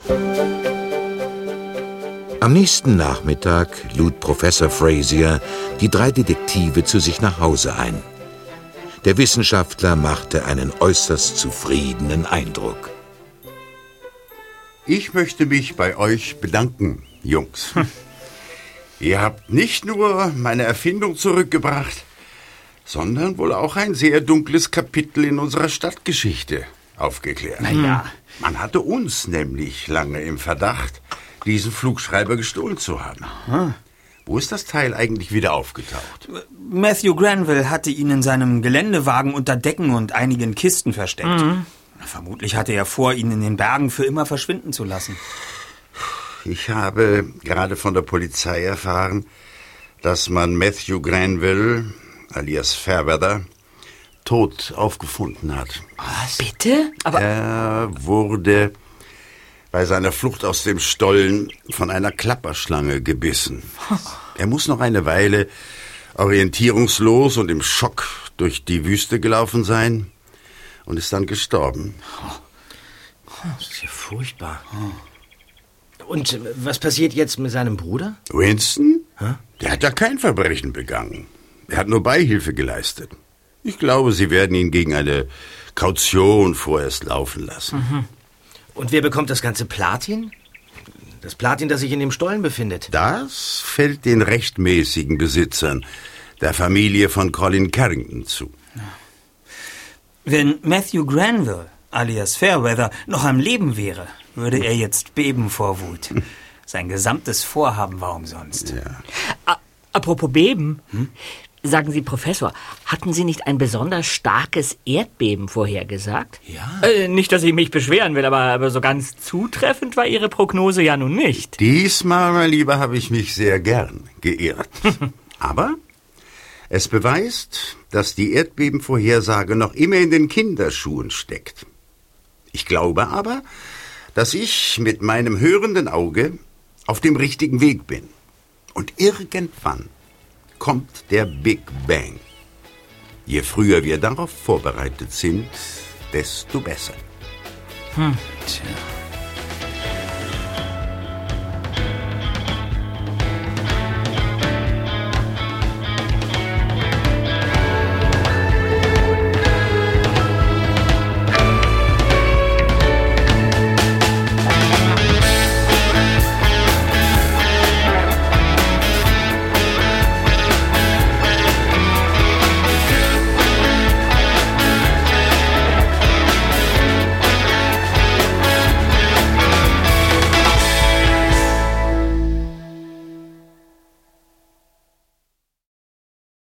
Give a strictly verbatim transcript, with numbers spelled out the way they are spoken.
Am nächsten Nachmittag lud Professor Fraser die drei Detektive zu sich nach Hause ein. Der Wissenschaftler machte einen äußerst zufriedenen Eindruck. Ich möchte mich bei euch bedanken, Jungs. Ihr habt nicht nur meine Erfindung zurückgebracht, sondern wohl auch ein sehr dunkles Kapitel in unserer Stadtgeschichte aufgeklärt. Naja. Man hatte uns nämlich lange im Verdacht, diesen Flugschreiber gestohlen zu haben. Aha. Wo ist das Teil eigentlich wieder aufgetaucht? Matthew Granville hatte ihn in seinem Geländewagen unter Decken und einigen Kisten versteckt. Mhm. Vermutlich hatte er vor, ihn in den Bergen für immer verschwinden zu lassen. Ich habe gerade von der Polizei erfahren, dass man Matthew Granville, alias Fairweather, tot aufgefunden hat. Was? Bitte? Aber er wurde bei seiner Flucht aus dem Stollen von einer Klapperschlange gebissen. Er muss noch eine Weile orientierungslos und im Schock durch die Wüste gelaufen sein und ist dann gestorben. Das ist ja furchtbar. Und was passiert jetzt mit seinem Bruder? Winston? Der hat ja kein Verbrechen begangen. Er hat nur Beihilfe geleistet. Ich glaube, sie werden ihn gegen eine Kaution vorerst laufen lassen. Mhm. Und wer bekommt das ganze Platin? Das Platin, das sich in dem Stollen befindet. Das fällt den rechtmäßigen Besitzern, der Familie von Colin Carrington, zu. Wenn Matthew Granville, alias Fairweather, noch am Leben wäre, würde er jetzt beben vor Wut. Sein gesamtes Vorhaben war umsonst. Ja. A- apropos Beben. Hm? Sagen Sie, Professor, hatten Sie nicht ein besonders starkes Erdbeben vorhergesagt? Ja. Äh, nicht, dass ich mich beschweren will, aber, aber so ganz zutreffend war Ihre Prognose ja nun nicht. Diesmal, mein Lieber, habe ich mich sehr gern geirrt. Aber es beweist, dass die Erdbebenvorhersage noch immer in den Kinderschuhen steckt. Ich glaube aber, dass ich mit meinem hörenden Auge auf dem richtigen Weg bin. Und irgendwann kommt der Big Bang. Je früher wir darauf vorbereitet sind, desto besser. Hm, tja.